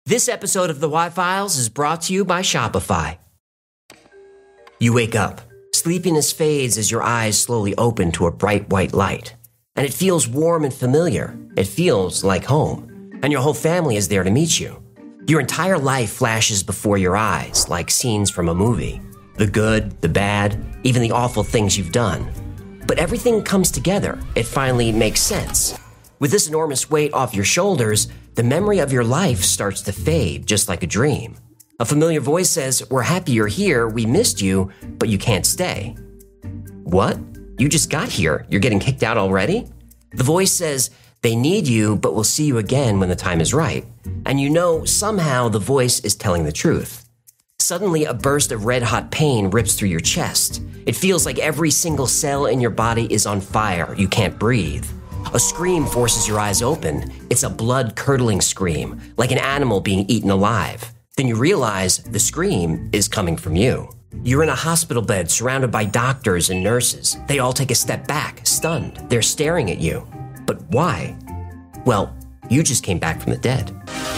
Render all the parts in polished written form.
This episode of The Y-Files is brought to you by Shopify. You wake up. Sleepiness fades as your eyes slowly open to a bright white light. And it feels warm and familiar. It feels like home. And your whole family is there to meet you. Your entire life flashes before your eyes like scenes from a movie. The good, the bad, even the awful things you've done. But everything comes together. It finally makes sense. With this enormous weight off your shoulders, the memory of your life starts to fade, just like a dream. A familiar voice says, "We're happy you're here, we missed you, but you can't stay." What? You just got here, you're getting kicked out already? The voice says, "They need you, but we'll see you again when the time is right." And you know, somehow the voice is telling the truth. Suddenly, a burst of red-hot pain rips through your chest. It feels like every single cell in your body is on fire. You can't breathe. A scream forces your eyes open. It's a blood-curdling scream, like an animal being eaten alive. Then you realize the scream is coming from you. You're in a hospital bed surrounded by doctors and nurses. They all take a step back, stunned. They're staring at you. But why? Well, you just came back from the dead.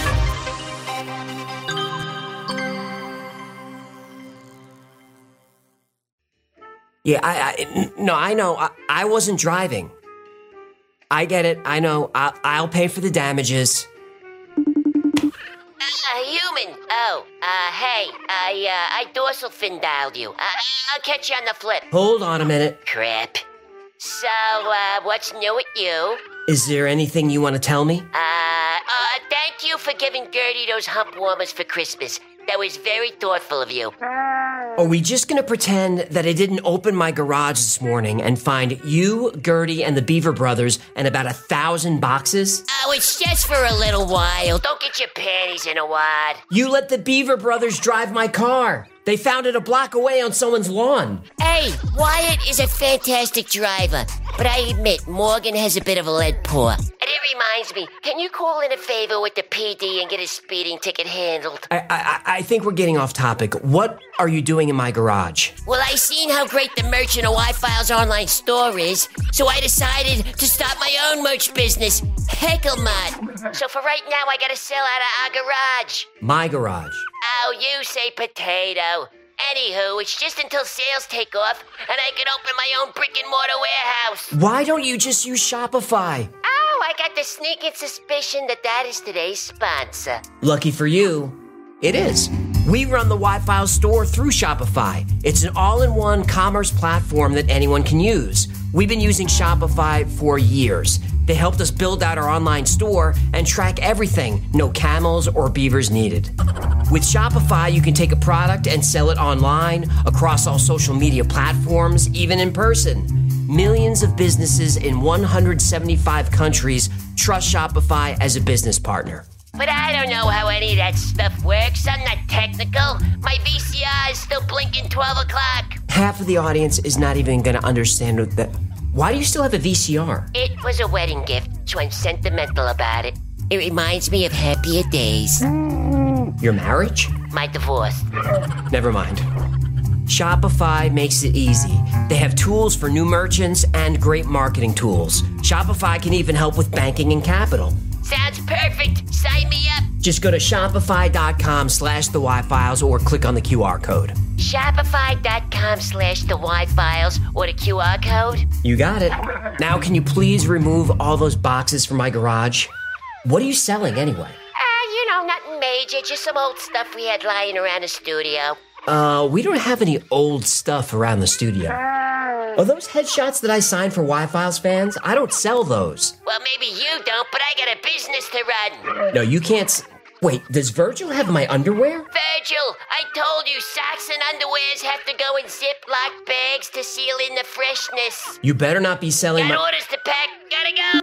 Yeah, I know. I wasn't driving. I get it. I know. I'll pay for the damages. Human. Oh, hey. I dorsal fin dialed you. I'll catch you on the flip. Hold on a minute. Crap. So, what's new with you? Is there anything you want to tell me? Thank you for giving Gertie those hump warmers for Christmas. That was very thoughtful of you. Are we just going to pretend that I didn't open my garage this morning and find you, Gertie, and the Beaver Brothers and about 1,000 boxes? Oh, it's just for a little while. Don't get your panties in a wad. You let the Beaver Brothers drive my car. They found it a block away on someone's lawn. Hey, Wyatt is a fantastic driver, but I admit Morgan has a bit of a lead paw. And it reminds me, can you call in a favor with the PD and get his speeding ticket handled? I think we're getting off topic. What are you doing in my garage? Well, I seen how great the merch in a Y-Files online store is, so I decided to start my own merch business, Hecklemart. So for right now, I gotta sell out of our garage. My garage. Oh, you say potato. Anywho, it's just until sales take off, and I can open my own brick-and-mortar warehouse. Why don't you just use Shopify? Oh, I got the sneaking suspicion that is today's sponsor. Lucky for you, it is. We run the Y-Files store through Shopify. It's an all-in-one commerce platform that anyone can use. We've been using Shopify for years. They helped us build out our online store and track everything. No camels or beavers needed. With Shopify, you can take a product and sell it online, across all social media platforms, even in person. Millions of businesses in 175 countries trust Shopify as a business partner. But I don't know how any of that stuff works. I'm not technical. My VCR is still blinking 12 o'clock. Half of the audience is not even going to understand that. Why do you still have a VCR? It was a wedding gift, so I'm sentimental about it. It reminds me of happier days. Your marriage? My divorce. Never mind. Shopify makes it easy. They have tools for new merchants and great marketing tools. Shopify can even help with banking and capital. Sounds perfect. Sign me up. Just go to shopify.com/the-Y-Files or click on the QR code. Shopify.com/the-Y-Files or the QR code? You got it. Now can you please remove all those boxes from my garage? What are you selling anyway? Nothing major. Just some old stuff we had lying around the studio. We don't have any old stuff around the studio. Are those headshots that I signed for Y-Files fans? I don't sell those. Well, maybe you don't, but I got a business to run. No, you can't. Wait, does Virgil have my underwear? Virgil, I told you socks and underwears have to go in Ziploc bags to seal in the freshness. You better not be selling Got orders to pack. Gotta go.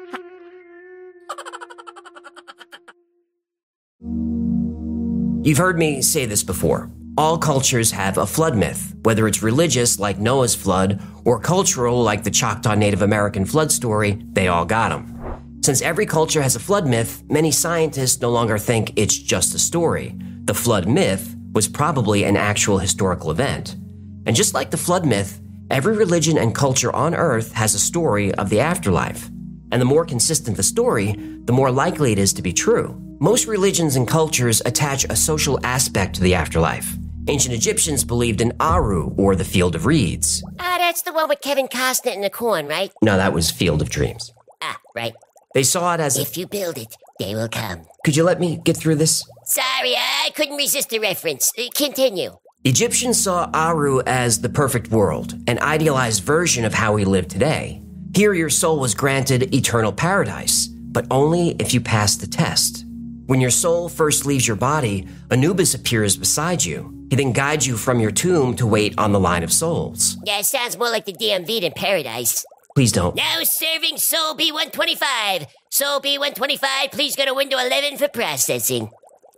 You've heard me say this before. All cultures have a flood myth, whether it's religious like Noah's flood or cultural like the Choctaw Native American flood story, they all got them. Since every culture has a flood myth, many scientists no longer think it's just a story. The flood myth was probably an actual historical event. And just like the flood myth, every religion and culture on Earth has a story of the afterlife. And the more consistent the story, the more likely it is to be true. Most religions and cultures attach a social aspect to the afterlife. Ancient Egyptians believed in Aru, or the Field of Reeds. Ah, that's the one with Kevin Costner and the corn, right? No, that was Field of Dreams. Ah, right. They saw it as If you build it, they will come. Could you let me get through this? Sorry, I couldn't resist the reference. Continue. Egyptians saw Aru as the perfect world, an idealized version of how we live today. Here your soul was granted eternal paradise, but only if you passed the test. When your soul first leaves your body, Anubis appears beside you. He then guides you from your tomb to wait on the line of souls. Yeah, it sounds more like the DMV than paradise. Please don't. Now serving Soul B125. Soul B125, please go to window 11 for processing.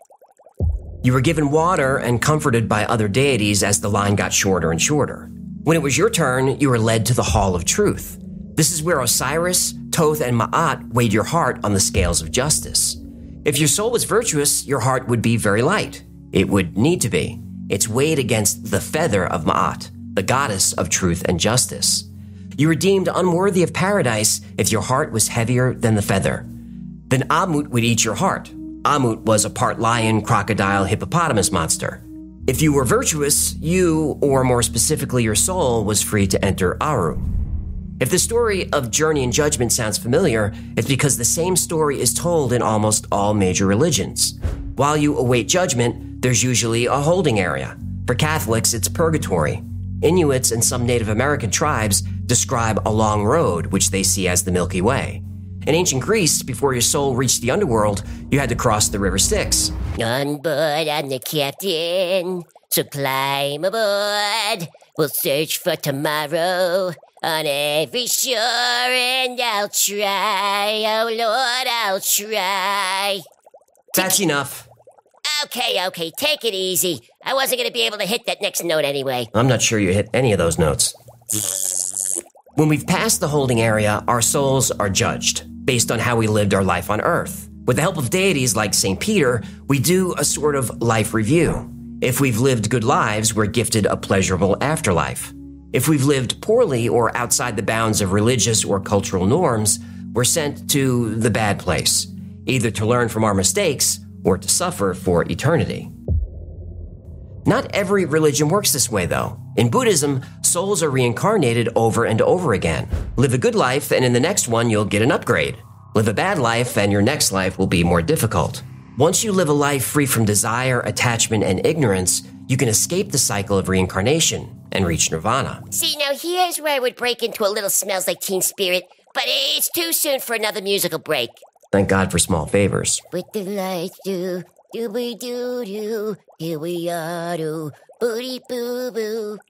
You were given water and comforted by other deities as the line got shorter and shorter. When it was your turn, you were led to the Hall of Truth. This is where Osiris, Thoth, and Ma'at weighed your heart on the scales of justice. If your soul was virtuous, your heart would be very light. It would need to be. It's weighed against the feather of Ma'at, the goddess of truth and justice. You were deemed unworthy of paradise if your heart was heavier than the feather. Then Amut would eat your heart. Amut was a part lion, crocodile, hippopotamus monster. If you were virtuous, you, or more specifically your soul, was free to enter Aru. If the story of Journey and Judgment sounds familiar, it's because the same story is told in almost all major religions. While you await judgment, there's usually a holding area. For Catholics, it's purgatory. Inuits and some Native American tribes describe a long road, which they see as the Milky Way. In ancient Greece, before your soul reached the underworld, you had to cross the River Styx. On board, I'm the captain, so climb aboard. We'll search for tomorrow on every shore, and I'll try, oh Lord, I'll try. That's enough. Okay, take it easy. I wasn't going to be able to hit that next note anyway. I'm not sure you hit any of those notes. When we've passed the holding area, our souls are judged based on how we lived our life on Earth. With the help of deities like St. Peter, we do a sort of life review. If we've lived good lives, we're gifted a pleasurable afterlife. If we've lived poorly or outside the bounds of religious or cultural norms, we're sent to the bad place, either to learn from our mistakes or to suffer for eternity. Not every religion works this way, though. In Buddhism, souls are reincarnated over and over again. Live a good life, and in the next one, you'll get an upgrade. Live a bad life, and your next life will be more difficult. Once you live a life free from desire, attachment, and ignorance, you can escape the cycle of reincarnation and reach nirvana. See, now here's where I would break into a little Smells Like Teen Spirit, but it's too soon for another musical break. Thank God for small favors. With the lights do, do-we-do-do, here we are, do, booty-boo-boo.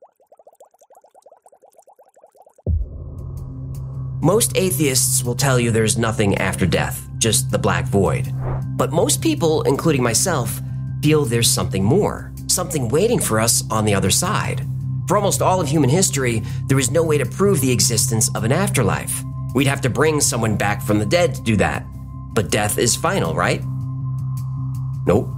Most atheists will tell you there's nothing after death, just the black void. But most people, including myself, feel there's something more, something waiting for us on the other side. For almost all of human history, there was no way to prove the existence of an afterlife. We'd have to bring someone back from the dead to do that. But death is final, right? Nope.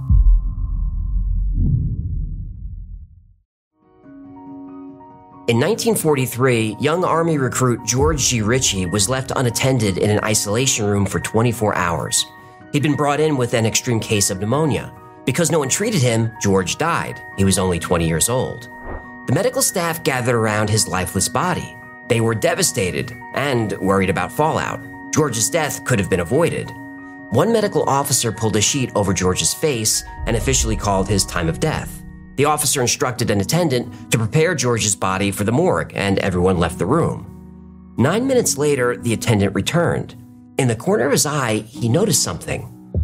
In 1943, young Army recruit George G. Ritchie was left unattended in an isolation room for 24 hours. He'd been brought in with an extreme case of pneumonia. Because no one treated him, George died. He was only 20 years old. The medical staff gathered around his lifeless body. They were devastated and worried about fallout. George's death could have been avoided. One medical officer pulled a sheet over George's face and officially called his time of death. The officer instructed an attendant to prepare George's body for the morgue, and everyone left the room. 9 minutes later, the attendant returned. In the corner of his eye, he noticed something.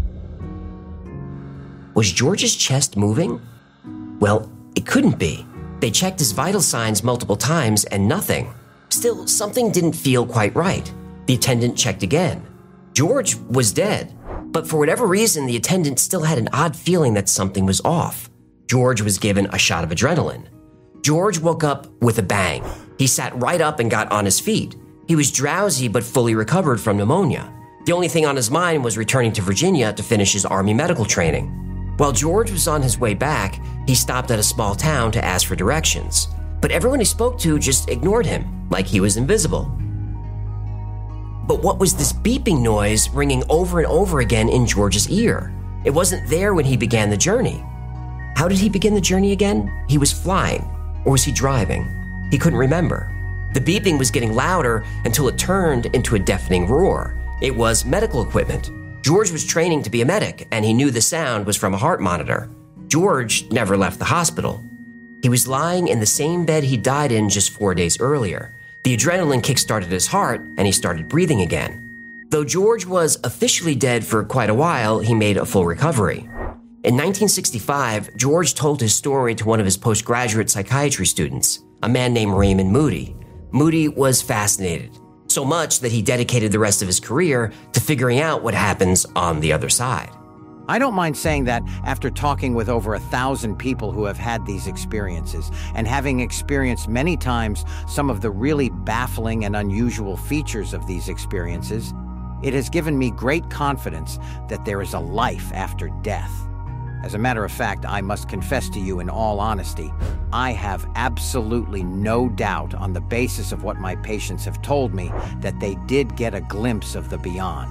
Was George's chest moving? Well, it couldn't be. They checked his vital signs multiple times and nothing. Still, something didn't feel quite right. The attendant checked again. George was dead, but for whatever reason, the attendant still had an odd feeling that something was off. George was given a shot of adrenaline. George woke up with a bang. He sat right up and got on his feet. He was drowsy but fully recovered from pneumonia. The only thing on his mind was returning to Virginia to finish his Army medical training. While George was on his way back, he stopped at a small town to ask for directions. But everyone he spoke to just ignored him, like he was invisible. But what was this beeping noise ringing over and over again in George's ear? It wasn't there when he began the journey. How did he begin the journey again? He was flying, or was he driving? He couldn't remember. The beeping was getting louder until it turned into a deafening roar. It was medical equipment. George was training to be a medic, and he knew the sound was from a heart monitor. George never left the hospital. He was lying in the same bed he died in just 4 days earlier. The adrenaline kick-started his heart, and he started breathing again. Though George was officially dead for quite a while, he made a full recovery. In 1965, George told his story to one of his postgraduate psychiatry students, a man named Raymond Moody. Moody was fascinated, so much that he dedicated the rest of his career to figuring out what happens on the other side. I don't mind saying that after talking with over 1,000 people who have had these experiences and having experienced many times some of the really baffling and unusual features of these experiences, it has given me great confidence that there is a life after death. As a matter of fact, I must confess to you in all honesty, I have absolutely no doubt on the basis of what my patients have told me that they did get a glimpse of the beyond.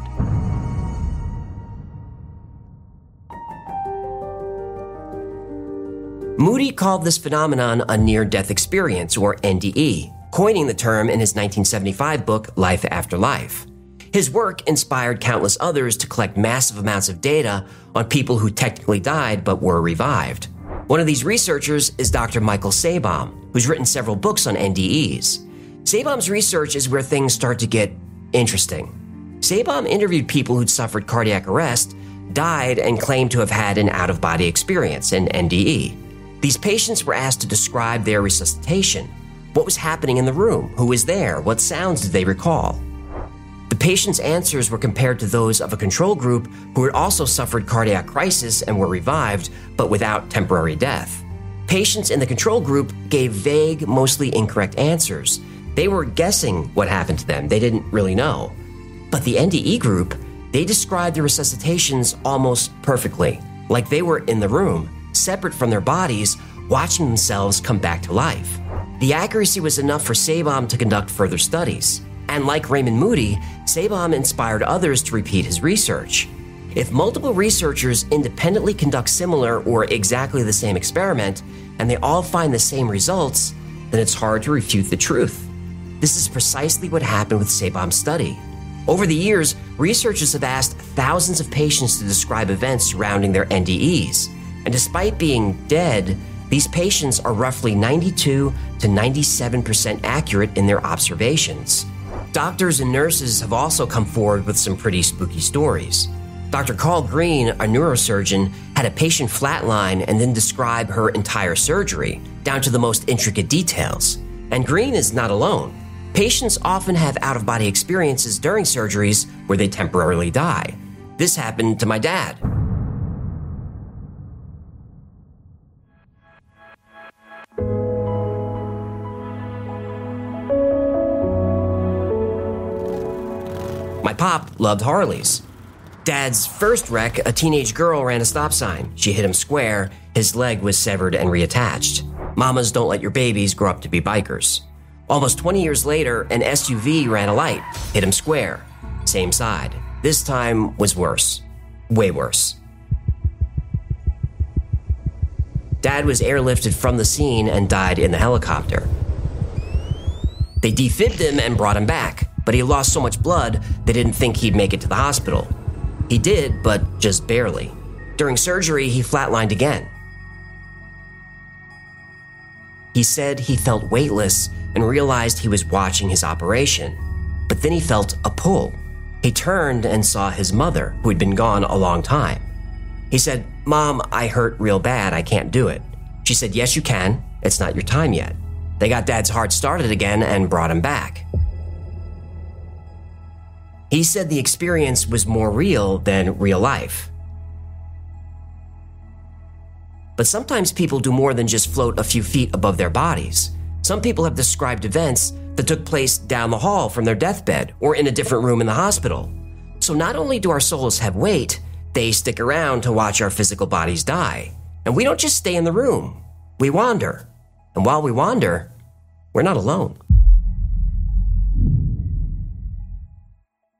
Moody called this phenomenon a near-death experience, or NDE, coining the term in his 1975 book, Life After Life. His work inspired countless others to collect massive amounts of data on people who technically died but were revived. One of these researchers is Dr. Michael Sabom, who's written several books on NDEs. Sabom's research is where things start to get interesting. Sabom interviewed people who'd suffered cardiac arrest, died, and claimed to have had an out-of-body experience, an NDE. These patients were asked to describe their resuscitation. What was happening in the room? Who was there? What sounds did they recall? The patients' answers were compared to those of a control group who had also suffered cardiac crisis and were revived, but without temporary death. Patients in the control group gave vague, mostly incorrect answers. They were guessing what happened to them. They didn't really know. But the NDE group, they described the resuscitations almost perfectly, like they were in the room, separate from their bodies, watching themselves come back to life. The accuracy was enough for Sabom to conduct further studies. And like Raymond Moody, Sabom inspired others to repeat his research. If multiple researchers independently conduct similar or exactly the same experiment, and they all find the same results, then it's hard to refute the truth. This is precisely what happened with Sabom's study. Over the years, researchers have asked thousands of patients to describe events surrounding their NDEs. And despite being dead, these patients are roughly 92 to 97% accurate in their observations. Doctors and nurses have also come forward with some pretty spooky stories. Dr. Carl Green, a neurosurgeon, had a patient flatline and then describe her entire surgery, down to the most intricate details. And Green is not alone. Patients often have out-of-body experiences during surgeries where they temporarily die. This happened to my dad. My pop loved Harleys. Dad's first wreck, a teenage girl ran a stop sign. She hit him square. His leg was severed and reattached. Mamas don't let your babies grow up to be bikers. Almost 20 years later, an SUV ran a light, hit him square. Same side. This time was worse. Way worse. Dad was airlifted from the scene and died in the helicopter. They defibbed him and brought him back, but he lost so much blood they didn't think he'd make it to the hospital. He did, but just barely. During surgery, he flatlined again. He said he felt weightless and realized he was watching his operation, but then he felt a pull. He turned and saw his mother, who had been gone a long time. He said, "Mom, I hurt real bad. I can't do it." She said, "Yes, you can. It's not your time yet." They got Dad's heart started again and brought him back. He said the experience was more real than real life. But sometimes people do more than just float a few feet above their bodies. Some people have described events that took place down the hall from their deathbed or in a different room in the hospital. So not only do our souls have weight, they stick around to watch our physical bodies die. And we don't just stay in the room. We wander. And while we wander, we're not alone.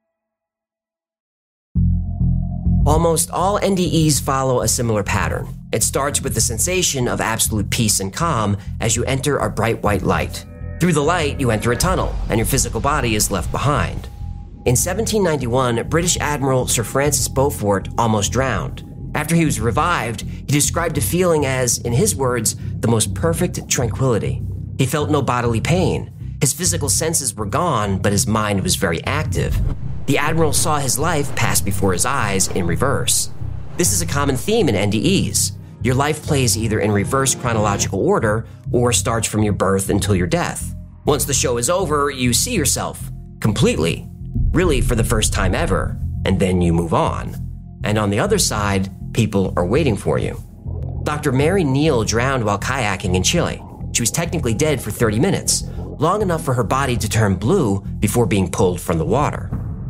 Almost all NDEs follow a similar pattern. It starts with the sensation of absolute peace and calm as you enter a bright white light. Through the light, you enter a tunnel, and your physical body is left behind. In 1791, British Admiral Sir Francis Beaufort almost drowned. After he was revived, he described a feeling as, in his words, the most perfect tranquility. He felt no bodily pain. His physical senses were gone, but his mind was very active. The Admiral saw his life pass before his eyes in reverse. This is a common theme in NDEs. Your life plays either in reverse chronological order or starts from your birth until your death. Once the show is over, you see yourself completely, really for the first time ever, and then you move on. And on the other side, people are waiting for you. Dr. Mary Neal drowned while kayaking in Chile. She was technically dead for 30 minutes, long enough for her body to turn blue before being pulled from the water.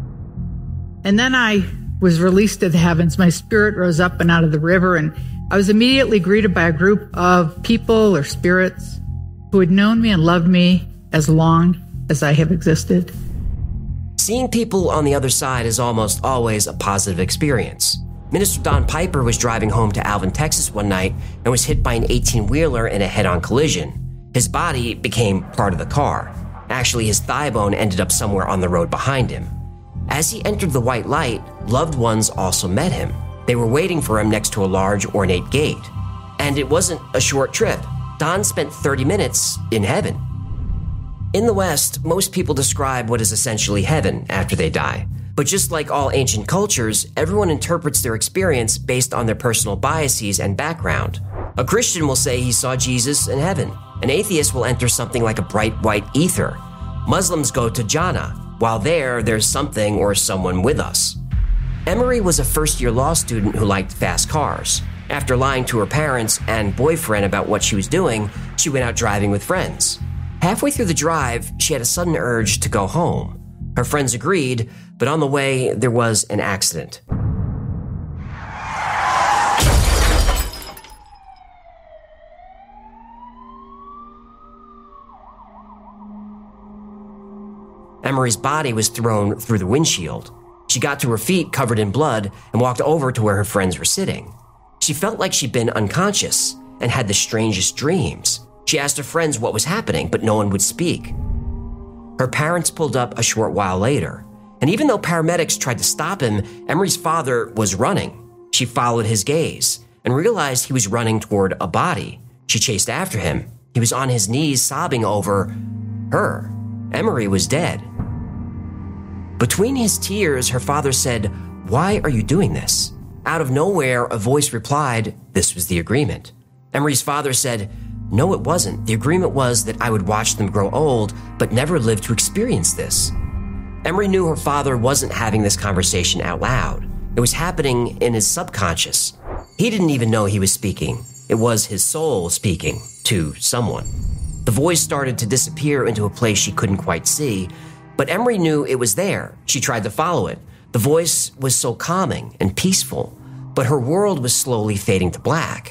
And then I was released to the heavens. My spirit rose up and out of the river, and I was immediately greeted by a group of people or spirits who had known me and loved me as long as I have existed. Seeing people on the other side is almost always a positive experience. Minister Don Piper was driving home to Alvin, Texas one night and was hit by an 18-wheeler in a head-on collision. His body became part of the car. Actually, his thigh bone ended up somewhere on the road behind him. As he entered the white light, loved ones also met him. They were waiting for him next to a large, ornate gate. And it wasn't a short trip. Don spent 30 minutes in heaven. In the West, most people describe what is essentially heaven after they die. But just like all ancient cultures, everyone interprets their experience based on their personal biases and background. A Christian will say he saw Jesus in heaven. An atheist will enter something like a bright white ether. Muslims go to Jannah. While there's something or someone with us. Emery was a first-year law student who liked fast cars. After lying to her parents and boyfriend about what she was doing, she went out driving with friends. Halfway through the drive, she had a sudden urge to go home. Her friends agreed, but on the way, there was an accident. Emery's body was thrown through the windshield. She got to her feet covered in blood and walked over to where her friends were sitting. She felt like she'd been unconscious and had the strangest dreams. She asked her friends what was happening, but no one would speak. Her parents pulled up a short while later, and even though paramedics tried to stop him, Emery's father was running. She followed his gaze and realized he was running toward a body. She chased after him. He was on his knees sobbing over her. Emery was dead. Between his tears, her father said, "Why are you doing this?" Out of nowhere, a voice replied, "This was the agreement." Emery's father said, "No, it wasn't. The agreement was that I would watch them grow old, but never live to experience this." Emery knew her father wasn't having this conversation out loud. It was happening in his subconscious. He didn't even know he was speaking. It was his soul speaking to someone. The voice started to disappear into a place she couldn't quite see, but Emery knew it was there. She tried to follow it. The voice was so calming and peaceful, but her world was slowly fading to black.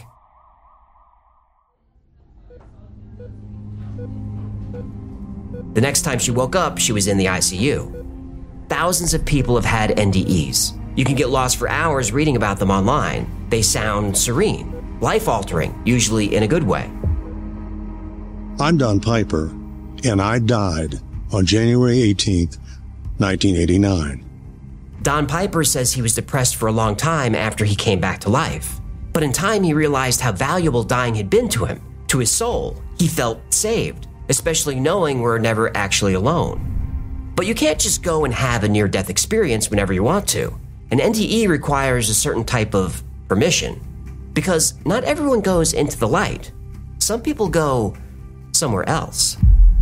The next time she woke up, she was in the ICU. Thousands of people have had NDEs. You can get lost for hours reading about them online. They sound serene, life-altering, usually in a good way. I'm Don Piper, and I died on January 18th, 1989. Don Piper says he was depressed for a long time after he came back to life. But in time, he realized how valuable dying had been to him, to his soul. He felt saved, especially knowing we're never actually alone. But you can't just go and have a near-death experience whenever you want to. An NDE requires a certain type of permission, because not everyone goes into the light. Some people go somewhere else.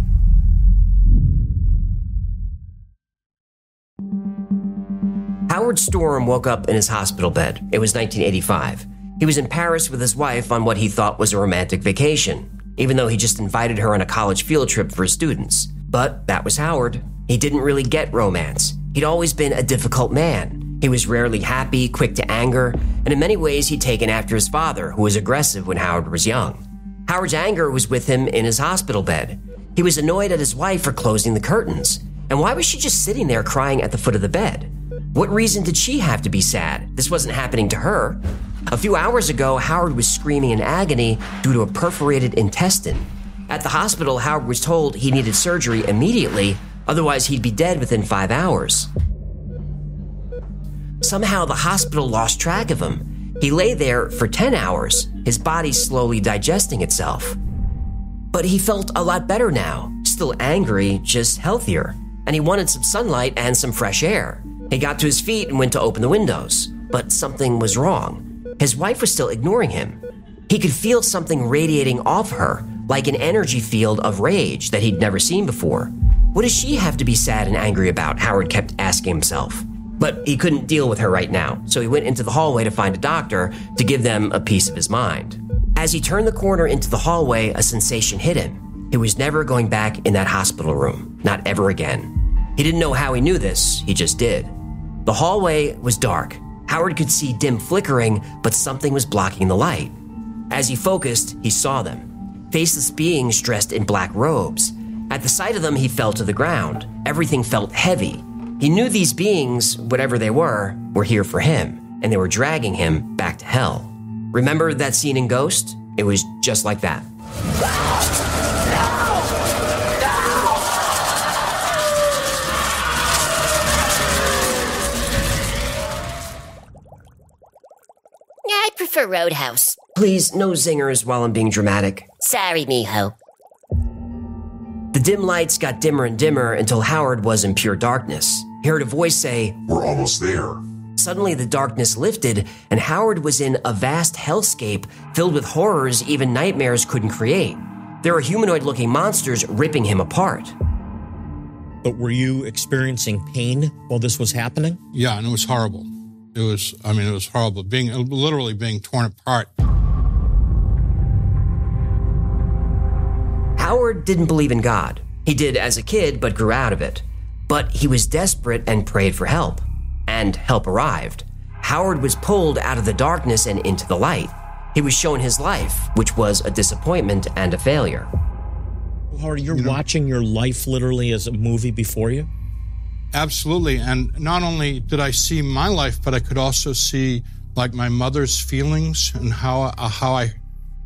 Howard Storm woke up in his hospital bed. It was 1985. He was in Paris with his wife on what he thought was a romantic vacation, even though he just invited her on a college field trip for his students. But that was Howard. He didn't really get romance. He'd always been a difficult man. He was rarely happy, quick to anger, and in many ways he'd taken after his father, who was aggressive when Howard was young. Howard's anger was with him in his hospital bed. He was annoyed at his wife for closing the curtains. And why was she just sitting there crying at the foot of the bed? What reason did she have to be sad? This wasn't happening to her. A few hours ago, Howard was screaming in agony due to a perforated intestine. At the hospital, Howard was told he needed surgery immediately, otherwise he'd be dead within 5 hours. Somehow the hospital lost track of him. He lay there for 10 hours, his body slowly digesting itself. But he felt a lot better now, still angry, just healthier. And he wanted some sunlight and some fresh air. He got to his feet and went to open the windows, but something was wrong. His wife was still ignoring him. He could feel something radiating off her, like an energy field of rage that he'd never seen before. What does she have to be sad and angry about? Howard kept asking himself. But he couldn't deal with her right now, so he went into the hallway to find a doctor to give them a piece of his mind. As he turned the corner into the hallway, a sensation hit him. He was never going back in that hospital room, not ever again. He didn't know how he knew this, he just did. The hallway was dark. Howard could see dim flickering, but something was blocking the light. As he focused, he saw them. Faceless beings dressed in black robes. At the sight of them, he fell to the ground. Everything felt heavy. He knew these beings, whatever they were here for him, and they were dragging him back to hell. Remember that scene in Ghost? It was just like that. I prefer Roadhouse. Please, no zingers while I'm being dramatic. Sorry, mijo. The dim lights got dimmer and dimmer until Howard was in pure darkness. He heard a voice say, "We're almost there." Suddenly the darkness lifted, and Howard was in a vast hellscape filled with horrors even nightmares couldn't create. There were humanoid-looking monsters ripping him apart. But were you experiencing pain while this was happening? Yeah, and it was horrible. It was horrible, literally being torn apart. Howard didn't believe in God. He did as a kid, but grew out of it. But he was desperate and prayed for help. And help arrived. Howard was pulled out of the darkness and into the light. He was shown his life, which was a disappointment and a failure. Howard, you're watching your life literally as a movie before you? Absolutely. And not only did I see my life, but I could also see like my mother's feelings and how I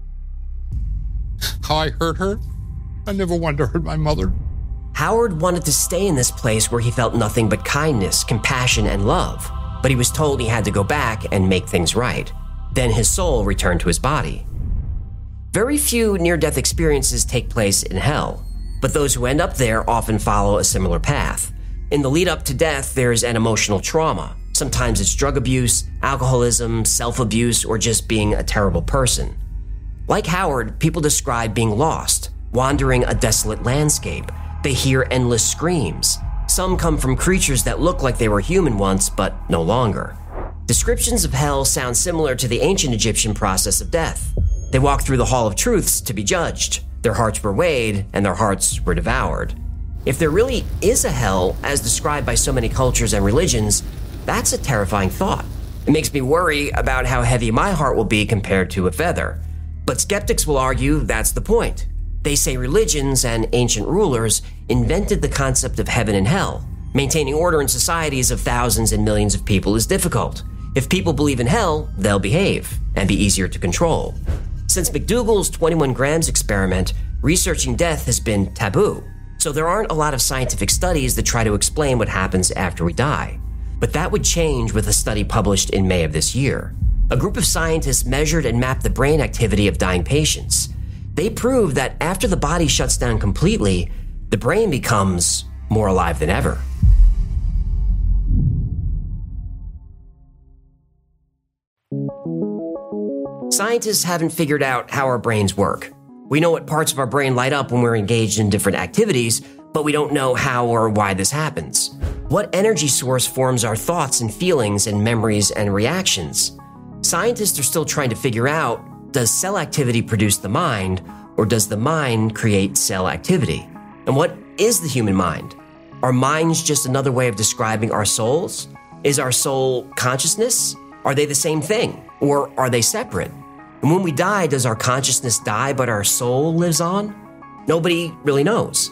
hurt her. I never wanted to hurt my mother. Howard wanted to stay in this place where he felt nothing but kindness, compassion, and love. But he was told he had to go back and make things right. Then his soul returned to his body. Very few near-death experiences take place in hell, but those who end up there often follow a similar path. In the lead up to death, there's an emotional trauma. Sometimes it's drug abuse, alcoholism, self-abuse, or just being a terrible person. Like Howard, people describe being lost, wandering a desolate landscape. They hear endless screams. Some come from creatures that look like they were human once, but no longer. Descriptions of hell sound similar to the ancient Egyptian process of death. They walk through the Hall of Truths to be judged. Their hearts were weighed, and their hearts were devoured. If there really is a hell, as described by so many cultures and religions, that's a terrifying thought. It makes me worry about how heavy my heart will be compared to a feather. But skeptics will argue that's the point. They say religions and ancient rulers invented the concept of heaven and hell. Maintaining order in societies of thousands and millions of people is difficult. If people believe in hell, they'll behave and be easier to control. Since McDougall's 21 grams experiment, researching death has been taboo. So there aren't a lot of scientific studies that try to explain what happens after we die. But that would change with a study published in May of this year. A group of scientists measured and mapped the brain activity of dying patients. They proved that after the body shuts down completely, the brain becomes more alive than ever. Scientists haven't figured out how our brains work. We know what parts of our brain light up when we're engaged in different activities, but we don't know how or why this happens. What energy source forms our thoughts and feelings and memories and reactions? Scientists are still trying to figure out, does cell activity produce the mind, or does the mind create cell activity? And what is the human mind? Are minds just another way of describing our souls? Is our soul consciousness? Are they the same thing, or are they separate? And when we die, does our consciousness die but our soul lives on? Nobody really knows.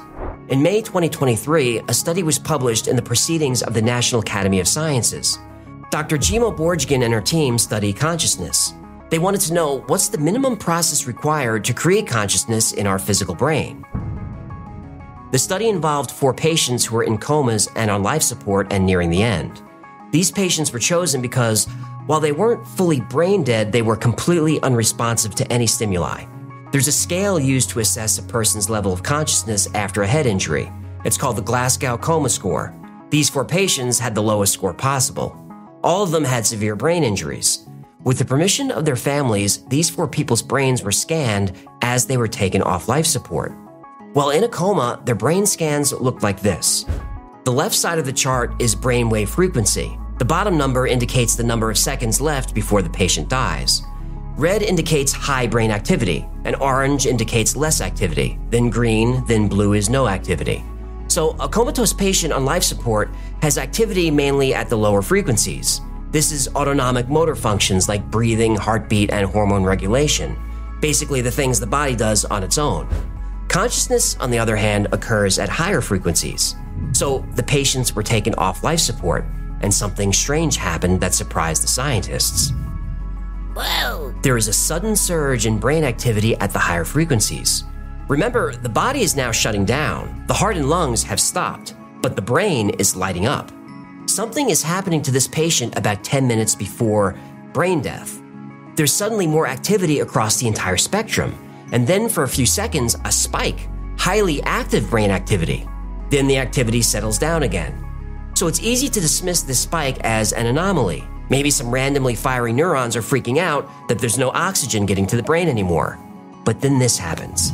In May 2023, a study was published in the Proceedings of the National Academy of Sciences. Dr. Jimo Borjgin and her team study consciousness. They wanted to know what's the minimum process required to create consciousness in our physical brain. The study involved 4 patients who were in comas and on life support and nearing the end. These patients were chosen because, while they weren't fully brain dead, they were completely unresponsive to any stimuli. There's a scale used to assess a person's level of consciousness after a head injury. It's called the Glasgow Coma Score. These 4 patients had the lowest score possible. All of them had severe brain injuries. With the permission of their families, these 4 people's brains were scanned as they were taken off life support. While in a coma, their brain scans looked like this. The left side of the chart is brainwave frequency. The bottom number indicates the number of seconds left before the patient dies. Red indicates high brain activity, and orange indicates less activity. Then green, then blue is no activity. So a comatose patient on life support has activity mainly at the lower frequencies. This is autonomic motor functions like breathing, heartbeat, and hormone regulation. Basically the things the body does on its own. Consciousness, on the other hand, occurs at higher frequencies. So the patients were taken off life support, and something strange happened that surprised the scientists. Whoa! There is a sudden surge in brain activity at the higher frequencies. Remember, the body is now shutting down. The heart and lungs have stopped, but the brain is lighting up. Something is happening to this patient about 10 minutes before brain death. There's suddenly more activity across the entire spectrum, and then for a few seconds, a spike, highly active brain activity. Then the activity settles down again. So it's easy to dismiss this spike as an anomaly. Maybe some randomly firing neurons are freaking out that there's no oxygen getting to the brain anymore. But then this happens.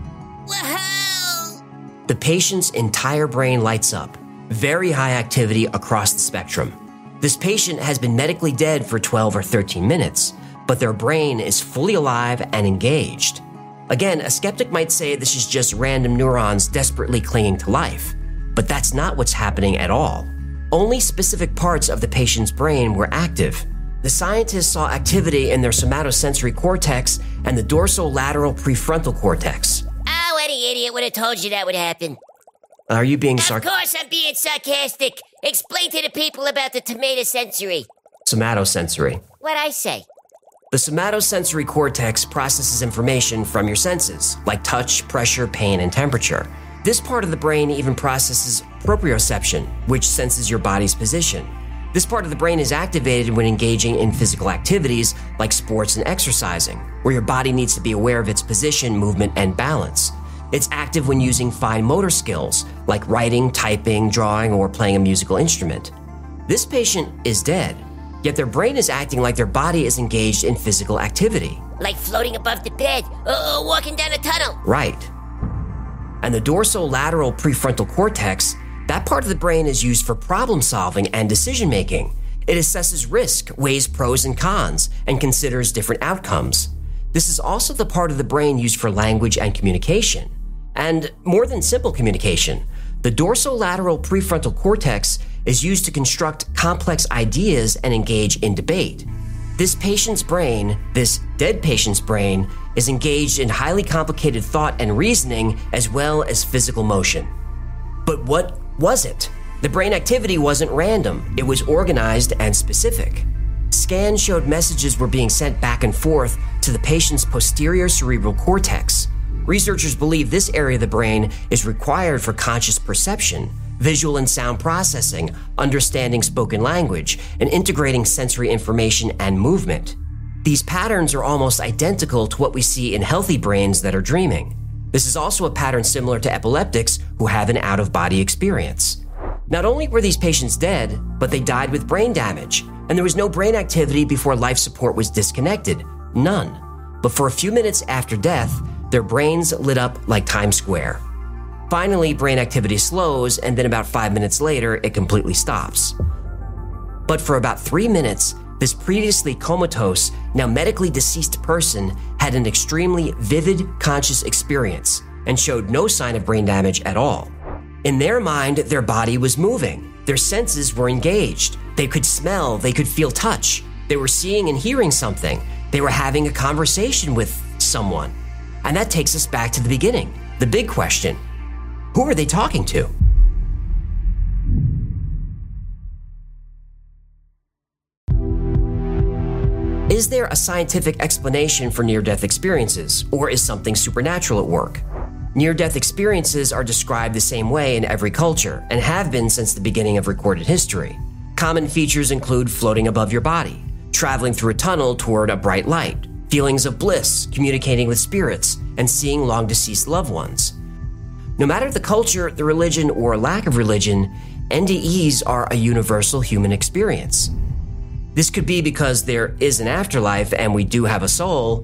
Whoa! The patient's entire brain lights up. Very high activity across the spectrum. This patient has been medically dead for 12 or 13 minutes, but their brain is fully alive and engaged. Again, a skeptic might say this is just random neurons desperately clinging to life. But that's not what's happening at all. Only specific parts of the patient's brain were active. The scientists saw activity in their somatosensory cortex and the dorsolateral prefrontal cortex. Oh, any idiot would have told you that would happen. Are you being Of course I'm being sarcastic. Explain to the people about the somatosensory. Somatosensory. What'd I say? The somatosensory cortex processes information from your senses, like touch, pressure, pain, and temperature. This part of the brain even processes proprioception, which senses your body's position. This part of the brain is activated when engaging in physical activities like sports and exercising, where your body needs to be aware of its position, movement, and balance. It's active when using fine motor skills like writing, typing, drawing, or playing a musical instrument. This patient is dead, yet their brain is acting like their body is engaged in physical activity. Like floating above the bed, or walking down a tunnel. Right. And the dorsolateral prefrontal cortex, that part of the brain is used for problem solving and decision making. It assesses risk, weighs pros and cons, and considers different outcomes. This is also the part of the brain used for language and communication. And more than simple communication, the dorsolateral prefrontal cortex is used to construct complex ideas and engage in debate. This patient's brain, this dead patient's brain, is engaged in highly complicated thought and reasoning as well as physical motion. But what was it? The brain activity wasn't random. It was organized and specific. Scans showed messages were being sent back and forth to the patient's posterior cerebral cortex. Researchers believe this area of the brain is required for conscious perception, visual and sound processing, understanding spoken language, and integrating sensory information and movement. These patterns are almost identical to what we see in healthy brains that are dreaming. This is also a pattern similar to epileptics who have an out-of-body experience. Not only were these patients dead, but they died with brain damage, and there was no brain activity before life support was disconnected. None. But for a few minutes after death, their brains lit up like Times Square. Finally, brain activity slows, and then about 5 minutes later, it completely stops. But for about 3 minutes, this previously comatose, now medically deceased person had an extremely vivid conscious experience and showed no sign of brain damage at all. In their mind, their body was moving. Their senses were engaged. They could smell, they could feel touch. They were seeing and hearing something. They were having a conversation with someone. And that takes us back to the beginning, the big question. Who are they talking to? Is there a scientific explanation for near-death experiences, or is something supernatural at work? Near-death experiences are described the same way in every culture and have been since the beginning of recorded history. Common features include floating above your body, traveling through a tunnel toward a bright light, feelings of bliss, communicating with spirits, and seeing long-deceased loved ones. No matter the culture, the religion, or lack of religion, NDEs are a universal human experience. This could be because there is an afterlife and we do have a soul,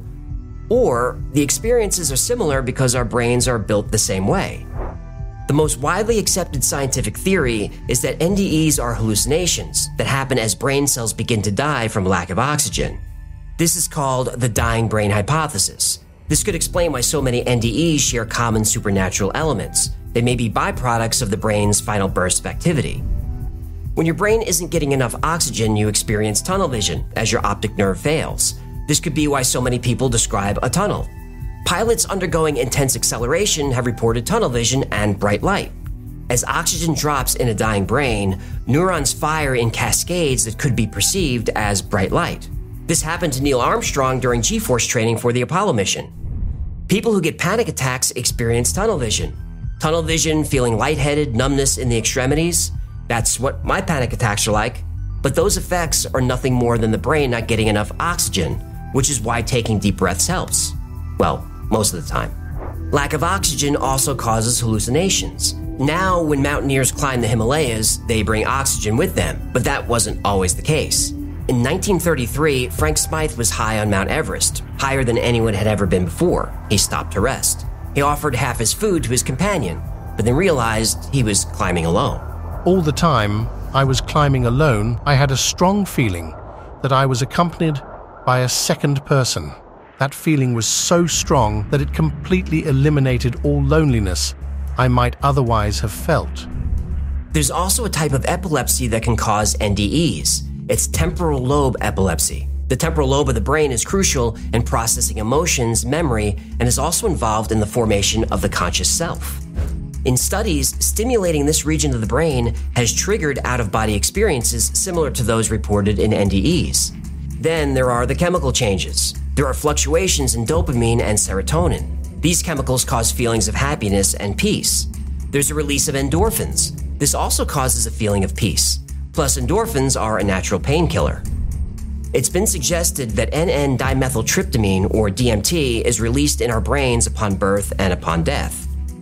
or the experiences are similar because our brains are built the same way. The most widely accepted scientific theory is that NDEs are hallucinations that happen as brain cells begin to die from lack of oxygen. This is called the dying brain hypothesis. This could explain why so many NDEs share common supernatural elements. They may be byproducts of the brain's final burst of activity. When your brain isn't getting enough oxygen, you experience tunnel vision as your optic nerve fails. This could be why so many people describe a tunnel. Pilots undergoing intense acceleration have reported tunnel vision and bright light. As oxygen drops in a dying brain, neurons fire in cascades that could be perceived as bright light. This happened to Neil Armstrong during G-force training for the Apollo mission. People who get panic attacks experience tunnel vision. Tunnel vision, feeling lightheaded, numbness in the extremities. That's what my panic attacks are like. But those effects are nothing more than the brain not getting enough oxygen, which is why taking deep breaths helps. Well, most of the time. Lack of oxygen also causes hallucinations. Now, when mountaineers climb the Himalayas, they bring oxygen with them, but that wasn't always the case. In 1933, Frank Smythe was high on Mount Everest, higher than anyone had ever been before. He stopped to rest. He offered half his food to his companion, but then realized he was climbing alone. All the time I was climbing alone, I had a strong feeling that I was accompanied by a second person. That feeling was so strong that it completely eliminated all loneliness I might otherwise have felt. There's also a type of epilepsy that can cause NDEs. It's temporal lobe epilepsy. The temporal lobe of the brain is crucial in processing emotions, memory, and is also involved in the formation of the conscious self. In studies, stimulating this region of the brain has triggered out-of-body experiences similar to those reported in NDEs. Then there are the chemical changes. There are fluctuations in dopamine and serotonin. These chemicals cause feelings of happiness and peace. There's a release of endorphins. This also causes a feeling of peace. Plus, endorphins are a natural painkiller. It's been suggested that N,N-dimethyltryptamine, or DMT, is released in our brains upon birth and upon death.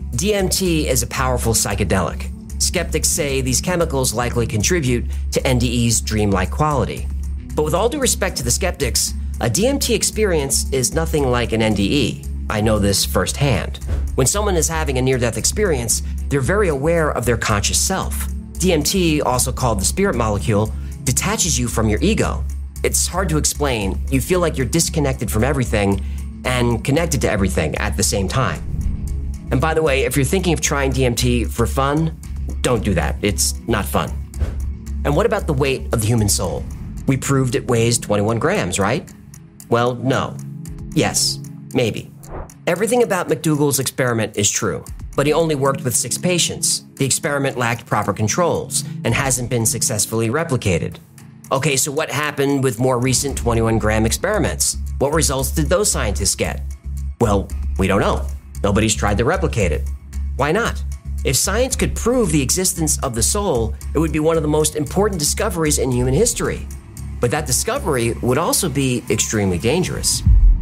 DMT is a powerful psychedelic. Skeptics say these chemicals likely contribute to NDE's dreamlike quality. But with all due respect to the skeptics, a DMT experience is nothing like an NDE. I know this firsthand. When someone is having a near-death experience, they're very aware of their conscious self. DMT, also called the spirit molecule, detaches you from your ego. It's hard to explain. You feel like you're disconnected from everything and connected to everything at the same time. And by the way, if you're thinking of trying DMT for fun, don't do that. It's not fun. And what about the weight of the human soul? We proved it weighs 21 grams, right? Well, no. Yes, maybe. Everything about McDougall's experiment is true, but he only worked with 6 patients. The experiment lacked proper controls and hasn't been successfully replicated. Okay, so what happened with more recent 21-gram experiments? What results did those scientists get? Well, we don't know. Nobody's tried to replicate it. Why not? If science could prove the existence of the soul, it would be one of the most important discoveries in human history. But that discovery would also be extremely dangerous.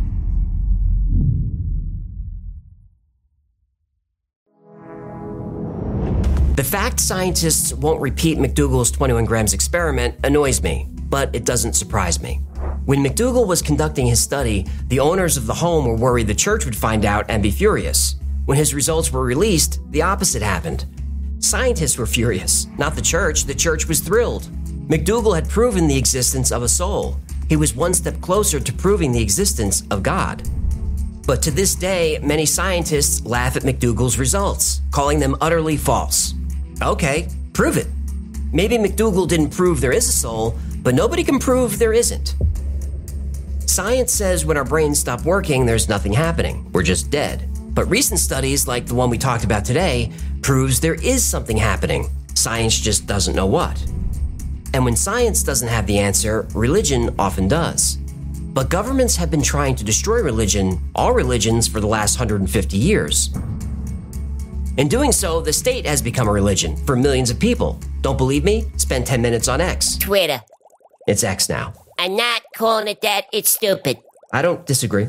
The fact scientists won't repeat McDougall's 21 grams experiment annoys me, but it doesn't surprise me. When McDougall was conducting his study, the owners of the home were worried the church would find out and be furious. When his results were released, the opposite happened. Scientists were furious, not the church. The church was thrilled. McDougall had proven the existence of a soul. He was one step closer to proving the existence of God. But to this day, many scientists laugh at McDougall's results, calling them utterly false. Okay, prove it. Maybe McDougall didn't prove there is a soul, but nobody can prove there isn't. Science says when our brains stop working, there's nothing happening. We're just dead. But recent studies, like the one we talked about today, proves there is something happening. Science just doesn't know what. And when science doesn't have the answer, religion often does. But governments have been trying to destroy religion, all religions, for the last 150 years. In doing so, the state has become a religion for millions of people. Don't believe me? Spend 10 minutes on X. Twitter. It's X now. I'm not calling it that. It's stupid. I don't disagree.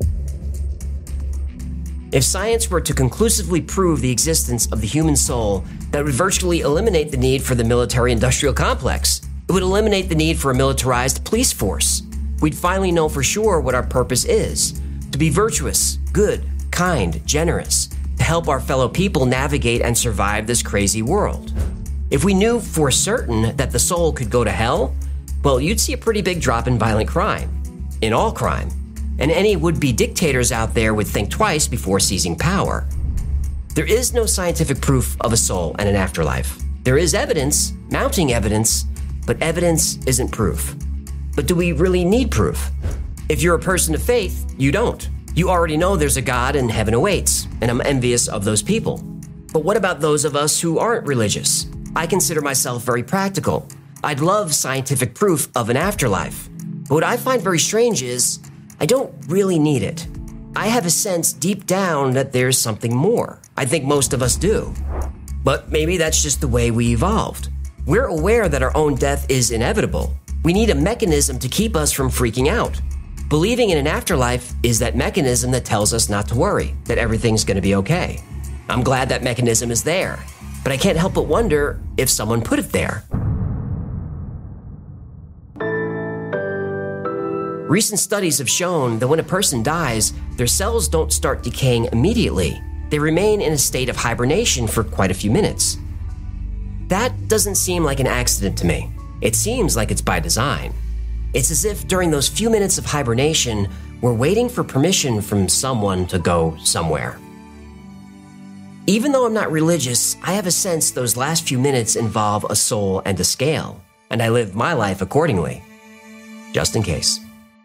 If science were to conclusively prove the existence of the human soul, that would virtually eliminate the need for the military-industrial complex. It would eliminate the need for a militarized police force. We'd finally know for sure what our purpose is: to be virtuous, good, kind, generous, to help our fellow people navigate and survive this crazy world. If we knew for certain that the soul could go to hell, well, you'd see a pretty big drop in violent crime. In all crime. And any would-be dictators out there would think twice before seizing power. There is no scientific proof of a soul and an afterlife. There is evidence, mounting evidence, but evidence isn't proof. But do we really need proof? If you're a person of faith, you don't. You already know there's a God and heaven awaits, and I'm envious of those people. But what about those of us who aren't religious? I consider myself very practical. I'd love scientific proof of an afterlife. But what I find very strange is I don't really need it. I have a sense deep down that there's something more. I think most of us do. But maybe that's just the way we evolved. We're aware that our own death is inevitable. We need a mechanism to keep us from freaking out. Believing in an afterlife is that mechanism that tells us not to worry, that everything's going to be okay. I'm glad that mechanism is there, but I can't help but wonder if someone put it there. Recent studies have shown that when a person dies, their cells don't start decaying immediately. They remain in a state of hibernation for quite a few minutes. That doesn't seem like an accident to me. It seems like it's by design. It's as if during those few minutes of hibernation, we're waiting for permission from someone to go somewhere. Even though I'm not religious, I have a sense those last few minutes involve a soul and a scale, and I live my life accordingly. Just in case.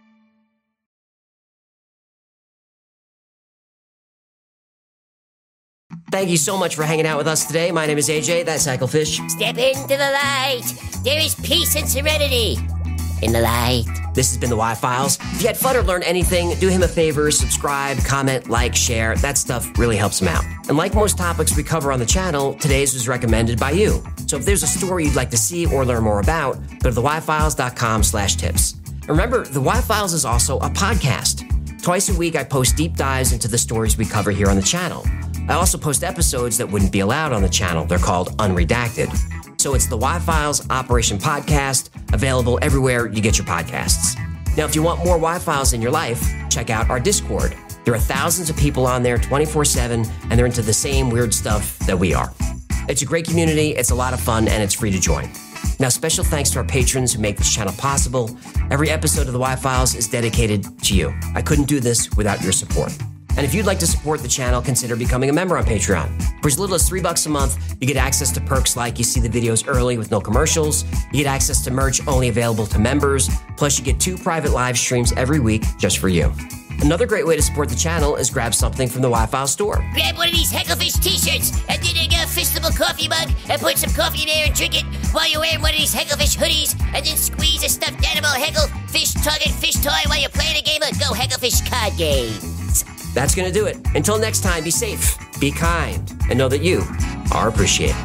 Thank you so much for hanging out with us today. My name is AJ, that's Hacklefish. Step into the light. There is peace and serenity in the light. This has been the Y-Files. If you had fun or learned anything, do him a favor, subscribe, comment, like, share. That stuff really helps him out. And like most topics we cover on the channel, today's was recommended by you. So if there's a story you'd like to see or learn more about, go to theyfiles.com/tips. Remember, the Y-Files is also a podcast. Twice a week, I post deep dives into the stories we cover here on the channel. I also post episodes that wouldn't be allowed on the channel. They're called Unredacted. So it's the Y-Files Operation Podcast, available everywhere you get your podcasts. Now, if you want more Y-Files in your life, check out our Discord. There are thousands of people on there 24/7, and they're into the same weird stuff that we are. It's a great community, it's a lot of fun, and it's free to join. Now, special thanks to our patrons who make this channel possible. Every episode of the Y-Files is dedicated to you. I couldn't do this without your support. And if you'd like to support the channel, consider becoming a member on Patreon. For as little as $3 a month, you get access to perks like you see the videos early with no commercials, you get access to merch only available to members, plus you get 2 private live streams every week just for you. Another great way to support the channel is grab something from the Y-Files store. Grab one of these Hacklefish t-shirts and then get a fistable coffee mug and put some coffee in there and drink it while you're wearing one of these Hacklefish hoodies, and then squeeze a stuffed animal Hacklefish target fish toy while you're playing a game of Go Hacklefish card games. That's going to do it. Until next time, be safe, be kind, and know that you are appreciated.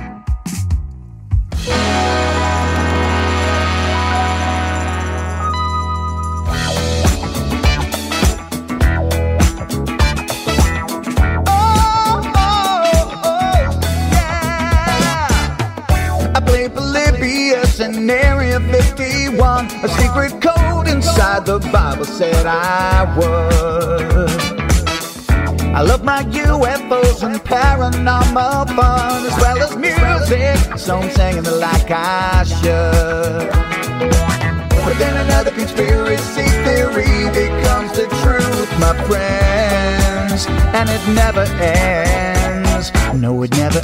I played Polybius in Area 51. A secret code inside the Bible said I would. I love my UFOs and paranormal fun, as well as music, so I'm singing it like I should. But then another conspiracy theory becomes the truth, my friends, and it never ends. No, it never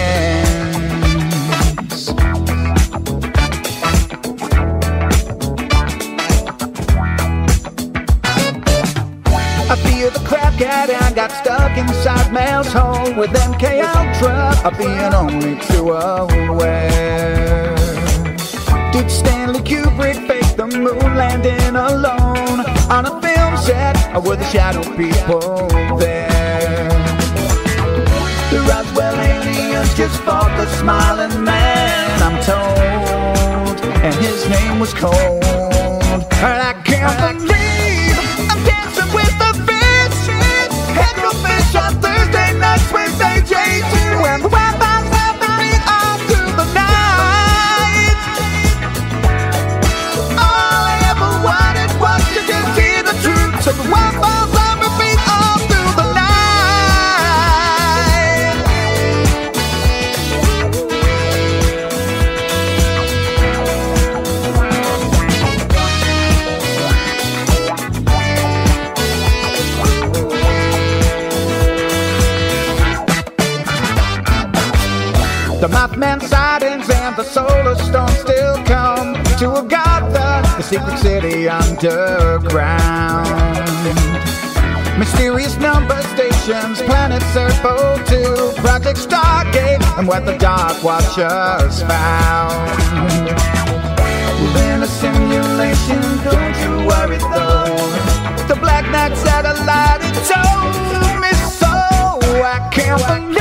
ends. I feel the crap cat and got stuck inside Mel's hole with MK Ultra being only 2 away. Did Stanley Kubrick fake the moon landing alone on a film set, or were the shadow people there? The Roswell aliens just fought the smiling man, I'm told, and his name was Cold. And I can't believe I'm dancing with the fish. Head to fish on Thursday nights with AJ2, and the Wi-Fi's happening all through the night. All I ever wanted was to just hear the truth, so the Wi-Fi's on repeat all through the night. The Mothman sightings and the solar storm still come to Agatha, the secret city underground. Mysterious number stations, planet Serpo 2, Project Stargate, and what the Dark Watchers found. Within a simulation, don't you worry though. The Black Knight satellite, it told me so. I can't believe